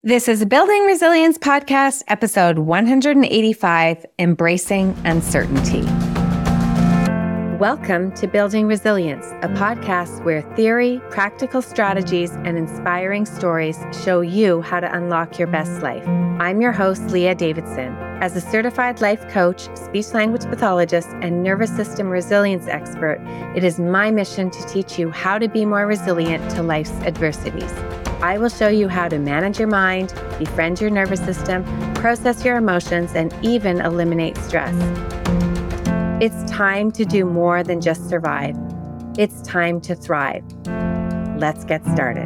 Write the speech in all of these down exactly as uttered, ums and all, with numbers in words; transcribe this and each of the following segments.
This is a Building Resilience Podcast, episode one hundred eighty-five, Embracing Uncertainty. Welcome to Building Resilience, a podcast where theory, practical strategies, and inspiring stories show you how to unlock your best life. I'm your host, Leah Davidson. As a certified life coach, speech-language pathologist, and nervous system resilience expert, it is my mission to teach you how to be more resilient to life's adversities. I will show you how to manage your mind, befriend your nervous system, process your emotions, and even eliminate stress. It's time to do more than just survive. It's time to thrive. Let's get started.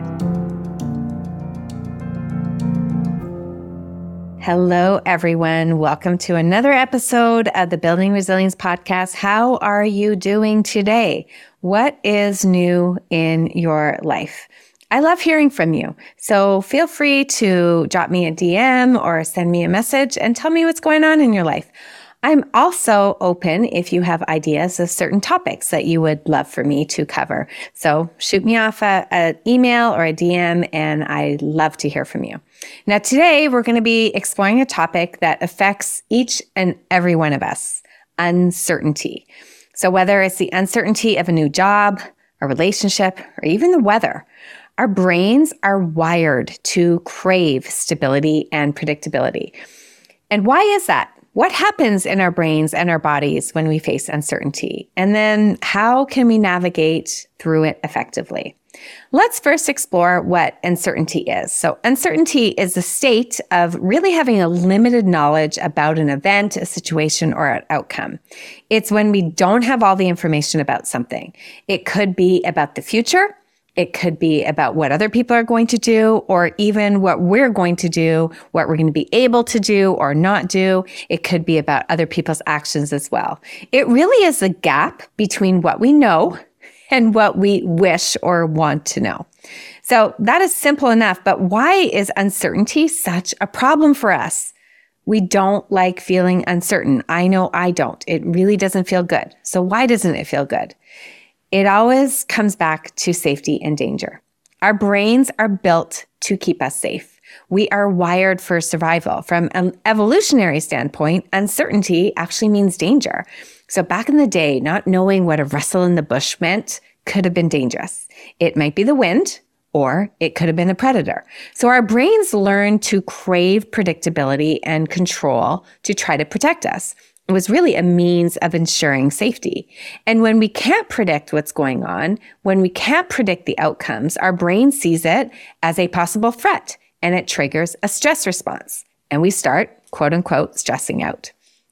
Hello, everyone. Welcome to another episode of the Building Resilience Podcast. How are you doing today? What is new in your life? I love hearing from you. So feel free to drop me a D M or send me a message and tell me what's going on in your life. I'm also open if you have ideas of certain topics that you would love for me to cover. So shoot me off an email or a D M, and I love to hear from you. Now, today we're going to be exploring a topic that affects each and every one of us: uncertainty. So whether it's the uncertainty of a new job, a relationship, or even the weather, our brains are wired to crave stability and predictability. And why is that? What happens in our brains and our bodies when we face uncertainty? And then how can we navigate through it effectively? Let's first explore what uncertainty is. So uncertainty is the state of really having a limited knowledge about an event, a situation, or an outcome. It's when we don't have all the information about something. It could be about the future. It could be about what other people are going to do, or even what we're going to do, what we're going to be able to do or not do. It could be about other people's actions as well. It really is the gap between what we know and what we wish or want to know. So that is simple enough, but why is uncertainty such a problem for us? We don't like feeling uncertain. I know I don't. It really doesn't feel good. So why doesn't it feel good? It always comes back to safety and danger. Our brains are built to keep us safe. We are wired for survival. From an evolutionary standpoint, uncertainty actually means danger. So back in the day, not knowing what a rustle in the bush meant could have been dangerous. It might be the wind, or it could have been a predator. So our brains learn to crave predictability and control to try to protect us. It was really a means of ensuring safety. And when we can't predict what's going on, when we can't predict the outcomes, our brain sees it as a possible threat, and it triggers a stress response. And we start, quote unquote, stressing out.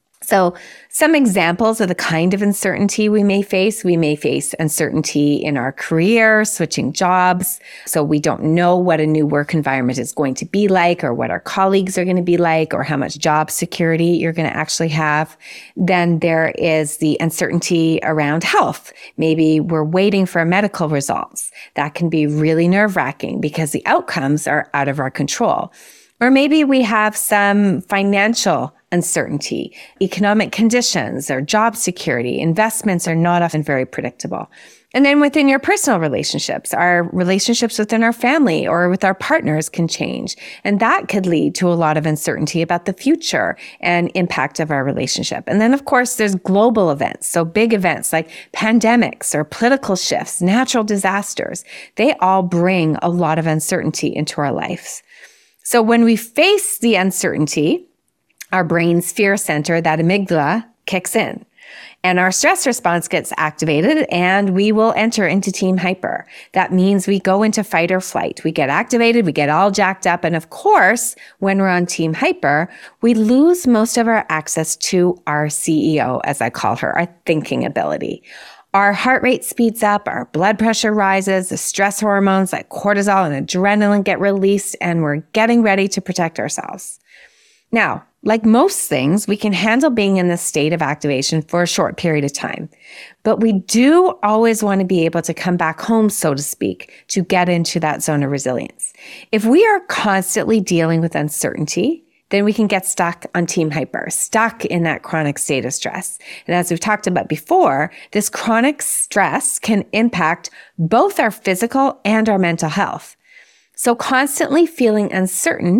So some examples of the kind of uncertainty we may face. We may face uncertainty in our career, switching jobs. So we don't know what a new work environment is going to be like, or what our colleagues are going to be like, or how much job security you're going to actually have. Then there is the uncertainty around health. Maybe we're waiting for medical results. That can be really nerve-wracking because the outcomes are out of our control. Or maybe we have some financial uncertainty, economic conditions, or job security. Investments are not often very predictable. And then within your personal relationships, our relationships within our family or with our partners can change. And that could lead to a lot of uncertainty about the future and impact of our relationship. And then, of course, there's global events. So big events like pandemics or political shifts, natural disasters, they all bring a lot of uncertainty into our lives. So when we face the uncertainty, our brain's fear center, that amygdala, kicks in. And our stress response gets activated, and we will enter into team hyper. That means we go into fight or flight. We get activated, we get all jacked up. And of course, when we're on team hyper, we lose most of our access to our C E O, as I call her, our thinking ability. Our heart rate speeds up, our blood pressure rises, the stress hormones like cortisol and adrenaline get released, and we're getting ready to protect ourselves. Now, like most things, we can handle being in this state of activation for a short period of time. But we do always want to be able to come back home, so to speak, to get into that zone of resilience. If we are constantly dealing with uncertainty, then we can get stuck on team hyper, stuck in that chronic state of stress. And as we've talked about before, this chronic stress can impact both our physical and our mental health. So constantly feeling uncertain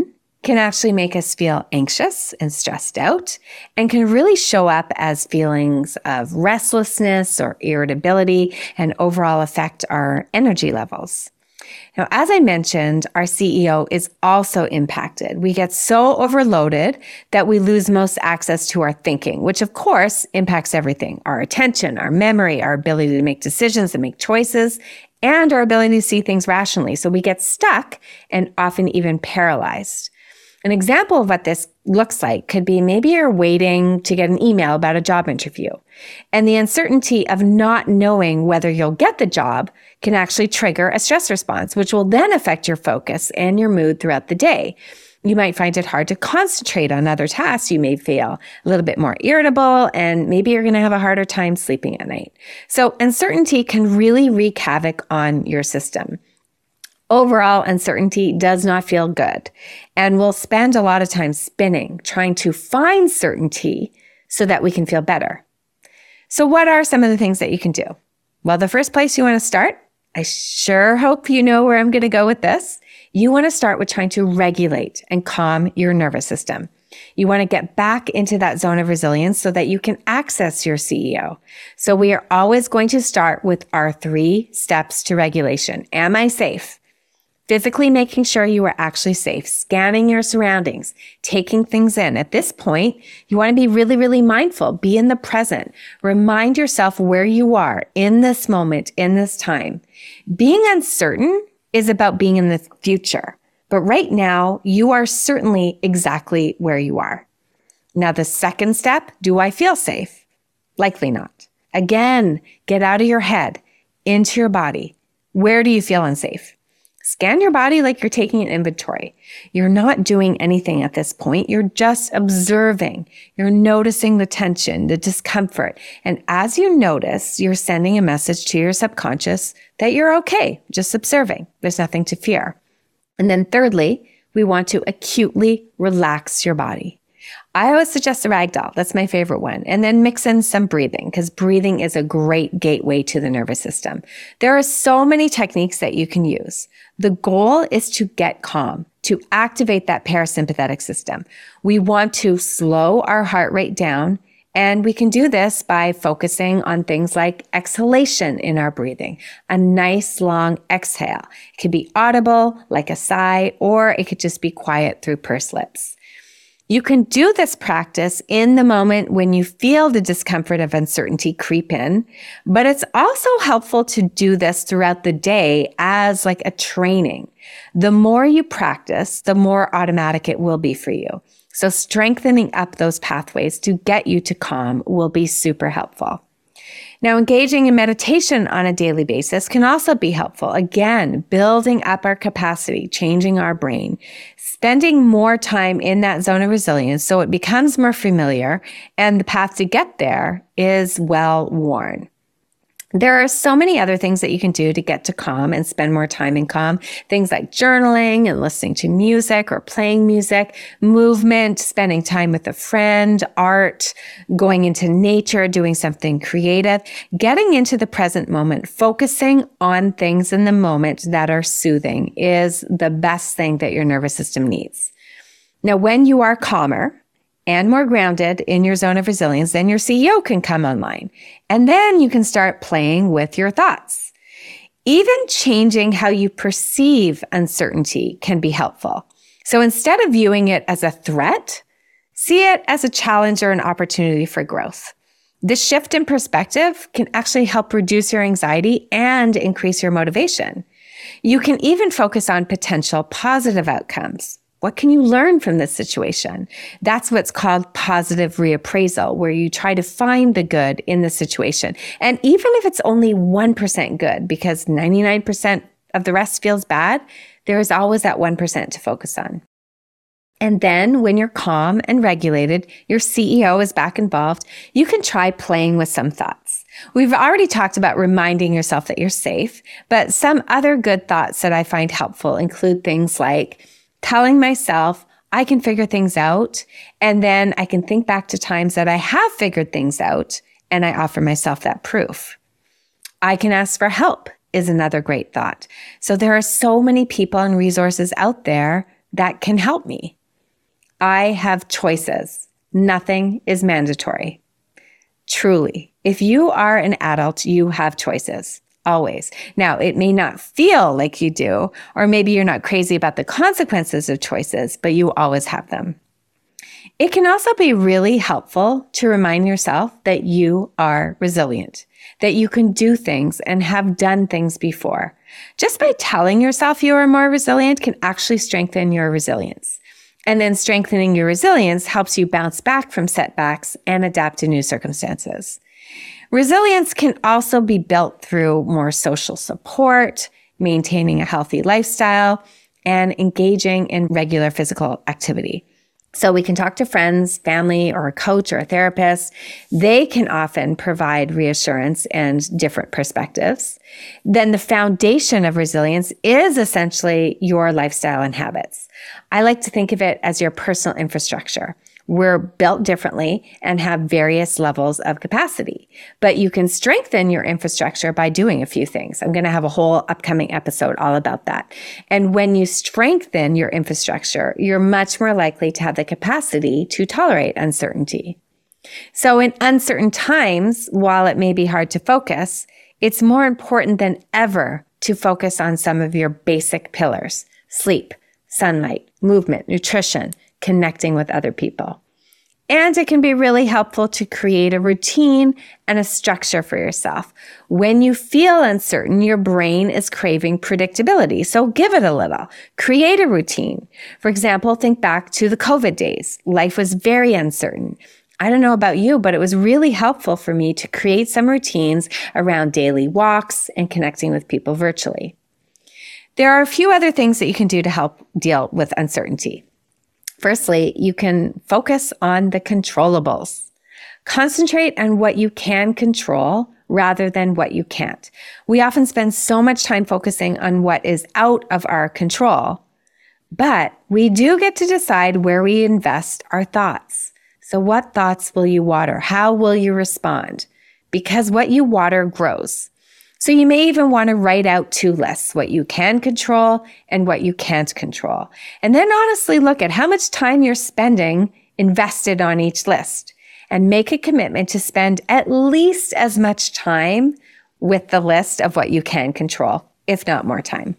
can actually make us feel anxious and stressed out and can really show up as feelings of restlessness or irritability and overall affect our energy levels. Now, as I mentioned, our C E O is also impacted. We get so overloaded that we lose most access to our thinking, which of course impacts everything: our attention, our memory, our ability to make decisions and make choices, and our ability to see things rationally. So we get stuck and often even paralyzed. An example of what this looks like could be maybe you're waiting to get an email about a job interview, and the uncertainty of not knowing whether you'll get the job can actually trigger a stress response, which will then affect your focus and your mood throughout the day. You might find it hard to concentrate on other tasks. You may feel a little bit more irritable, and maybe you're going to have a harder time sleeping at night. So uncertainty can really wreak havoc on your system. Overall, uncertainty does not feel good, and we'll spend a lot of time spinning, trying to find certainty so that we can feel better. So what are some of the things that you can do? Well, the first place you want to start, I sure hope you know where I'm going to go with this. You want to start with trying to regulate and calm your nervous system. You want to get back into that zone of resilience so that you can access your C E O. So we are always going to start with our three steps to regulation. Am I safe? Physically making sure you are actually safe, scanning your surroundings, taking things in. At this point, you want to be really, really mindful. Be in the present. Remind yourself where you are in this moment, in this time. Being uncertain is about being in the future. But right now, you are certainly exactly where you are. Now, the second step, do I feel safe? Likely not. Again, get out of your head, into your body. Where do you feel unsafe? Scan your body like you're taking an inventory. You're not doing anything at this point. You're just observing. You're noticing the tension, the discomfort. And as you notice, you're sending a message to your subconscious that you're okay, just observing. There's nothing to fear. And then thirdly, we want to acutely relax your body. I always suggest a ragdoll. That's my favorite one. And then mix in some breathing, because breathing is a great gateway to the nervous system. There are so many techniques that you can use. The goal is to get calm, to activate that parasympathetic system. We want to slow our heart rate down, and we can do this by focusing on things like exhalation in our breathing, a nice long exhale. It could be audible, like a sigh, or it could just be quiet through pursed lips. You can do this practice in the moment when you feel the discomfort of uncertainty creep in, but it's also helpful to do this throughout the day as like a training. The more you practice, the more automatic it will be for you. So strengthening up those pathways to get you to calm will be super helpful. Now, engaging in meditation on a daily basis can also be helpful. Again, building up our capacity, changing our brain, spending more time in that zone of resilience so it becomes more familiar, and the path to get there is well worn. There are so many other things that you can do to get to calm and spend more time in calm. Things like journaling and listening to music or playing music, movement, spending time with a friend, art, going into nature, doing something creative, getting into the present moment, focusing on things in the moment that are soothing is the best thing that your nervous system needs. Now, when you are calmer and more grounded in your zone of resilience, then your C E O can come online. And then you can start playing with your thoughts. Even changing how you perceive uncertainty can be helpful. So instead of viewing it as a threat, see it as a challenge or an opportunity for growth. This shift in perspective can actually help reduce your anxiety and increase your motivation. You can even focus on potential positive outcomes. What can you learn from this situation? That's what's called positive reappraisal, where you try to find the good in the situation. And even if it's only one percent good, because ninety-nine percent of the rest feels bad, there is always that one percent to focus on. And then when you're calm and regulated, your C E O is back involved, you can try playing with some thoughts. We've already talked about reminding yourself that you're safe, but some other good thoughts that I find helpful include things like telling myself I can figure things out, and then I can think back to times that I have figured things out, and I offer myself that proof. I can ask for help is another great thought. So there are so many people and resources out there that can help me. I have choices. Nothing is mandatory. Truly, if you are an adult, you have choices. Always. Now, it may not feel like you do, or maybe you're not crazy about the consequences of choices, but you always have them. It can also be really helpful to remind yourself that you are resilient, that you can do things and have done things before. Just by telling yourself you are more resilient can actually strengthen your resilience. And then strengthening your resilience helps you bounce back from setbacks and adapt to new circumstances. Resilience can also be built through more social support, maintaining a healthy lifestyle, and engaging in regular physical activity. So we can talk to friends, family, or a coach or a therapist. They can often provide reassurance and different perspectives. Then the foundation of resilience is essentially your lifestyle and habits. I like to think of it as your personal infrastructure. We're built differently and have various levels of capacity, but you can strengthen your infrastructure by doing a few things. I'm going to have a whole upcoming episode all about that. And when you strengthen your infrastructure, you're much more likely to have the capacity to tolerate uncertainty. So in uncertain times, while it may be hard to focus, it's more important than ever to focus on some of your basic pillars: sleep, sunlight, movement, nutrition, connecting with other people. And it can be really helpful to create a routine and a structure for yourself. When you feel uncertain, your brain is craving predictability. So give it a little. Create a routine. For example, think back to the COVID days. Life was very uncertain. I don't know about you, but it was really helpful for me to create some routines around daily walks and connecting with people virtually. There are a few other things that you can do to help deal with uncertainty. Firstly, you can focus on the controllables. Concentrate on what you can control rather than what you can't. We often spend so much time focusing on what is out of our control, but we do get to decide where we invest our thoughts. So what thoughts will you water? How will you respond? Because what you water grows. So you may even want to write out two lists: what you can control and what you can't control. And then honestly look at how much time you're spending invested on each list and make a commitment to spend at least as much time with the list of what you can control, if not more time.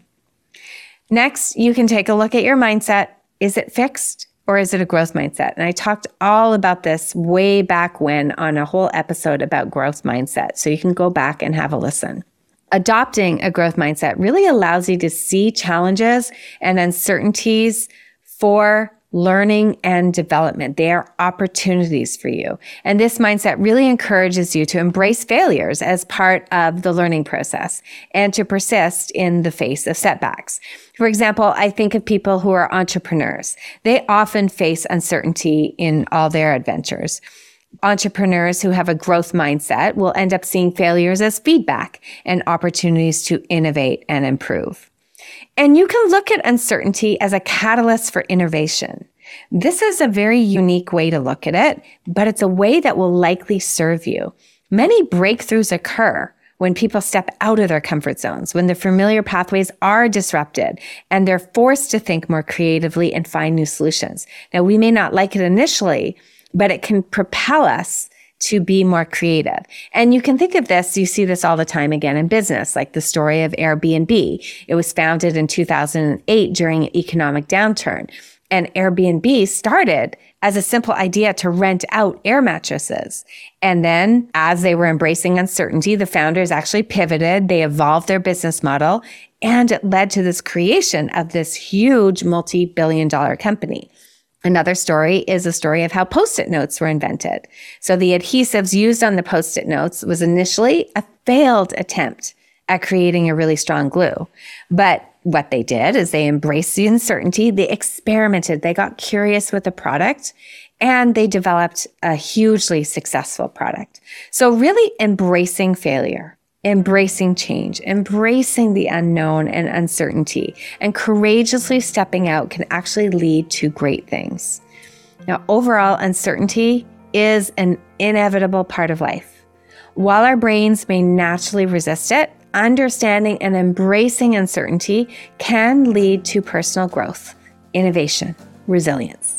Next, you can take a look at your mindset. Is it fixed or is it a growth mindset? And I talked all about this way back when on a whole episode about growth mindset. So you can go back and have a listen. Adopting a growth mindset really allows you to see challenges and uncertainties for learning and development. They are opportunities for you. And this mindset really encourages you to embrace failures as part of the learning process and to persist in the face of setbacks. For example, I think of people who are entrepreneurs. They often face uncertainty in all their adventures. Entrepreneurs who have a growth mindset will end up seeing failures as feedback and opportunities to innovate and improve. And you can look at uncertainty as a catalyst for innovation. This is a very unique way to look at it, but it's a way that will likely serve you. Many breakthroughs occur when people step out of their comfort zones, when the familiar pathways are disrupted and they're forced to think more creatively and find new solutions. Now, we may not like it initially, but it can propel us to be more creative. And you can think of this, you see this all the time again in business, like the story of Airbnb. It was founded in two thousand eight during an economic downturn. And Airbnb started as a simple idea to rent out air mattresses. And then as they were embracing uncertainty, the founders actually pivoted, they evolved their business model, and it led to this creation of this huge multi-billion dollar company. Another story is a story of how Post-it notes were invented. So the adhesives used on the Post-it notes was initially a failed attempt at creating a really strong glue. But what they did is they embraced the uncertainty, they experimented, they got curious with the product, and they developed a hugely successful product. So really embracing failure, embracing change, embracing the unknown and uncertainty, and courageously stepping out can actually lead to great things. Now, overall, uncertainty is an inevitable part of life. While our brains may naturally resist it, understanding and embracing uncertainty can lead to personal growth, innovation, resilience.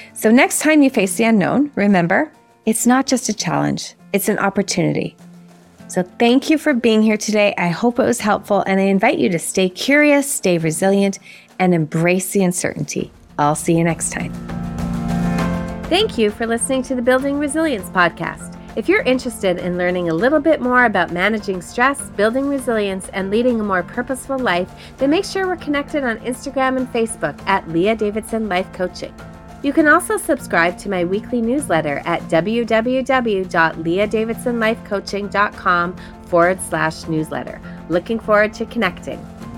So next time you face the unknown, remember, it's not just a challenge, it's an opportunity. So thank you for being here today. I hope it was helpful, and I invite you to stay curious, stay resilient, and embrace the uncertainty. I'll see you next time. Thank you for listening to the Building Resilience podcast. If you're interested in learning a little bit more about managing stress, building resilience, and leading a more purposeful life, then make sure we're connected on Instagram and Facebook at Leah Davidson Life Coaching. You can also subscribe to my weekly newsletter at www.leahdavidsonlifecoaching.com forward slash newsletter. Looking forward to connecting.